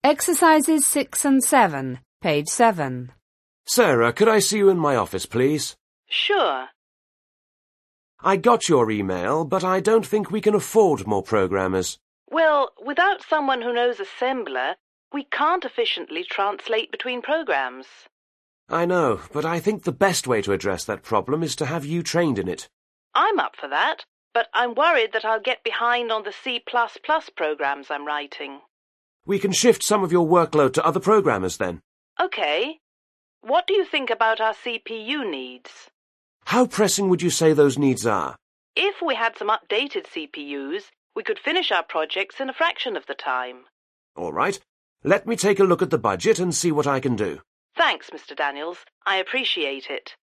Exercises 6 and 7, page 7. Sarah, could I see you in my office, please? Sure. I got your email, but I don't think we can afford more programmers. Well, without someone who knows assembler, we can't efficiently translate between programs. I know, but I think the best way to address that problem is to have you trained in it. I'm up for that, but I'm worried that I'll get behind on the C++ programs I'm writing. We can shift some of your workload to other programmers then. Okay. What do you think about our CPU needs? How pressing would you say those needs are? If we had some updated CPUs, we could finish our projects in a fraction of the time. All right. Let me take a look at the budget and see what I can do. Thanks, Mr. Daniels. I appreciate it.